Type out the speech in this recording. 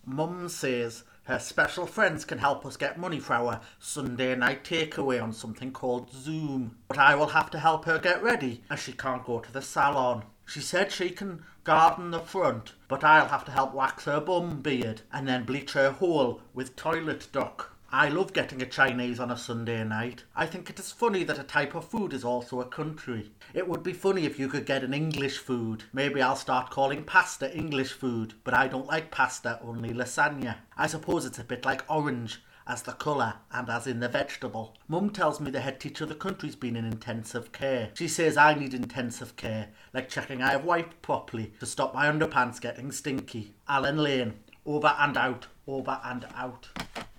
Mum says her special friends can help us get money for our Sunday night takeaway on something called Zoom. But I will have to help her get ready as she can't go to the salon. She said she can garden the front, but I'll have to help wax her bum beard and then bleach her hole with toilet duck. I love getting a Chinese on a Sunday night. I think it is funny that a type of food is also a country. It would be funny if you could get an English food. Maybe I'll start calling pasta English food, but I don't like pasta, only lasagna. I suppose it's a bit like orange, as the colour and as in the vegetable. Mum tells me the head teacher of the country's been in intensive care. She says I need intensive care, like checking I have wiped properly to stop my underpants getting stinky. Alan Lane, over and out, over and out.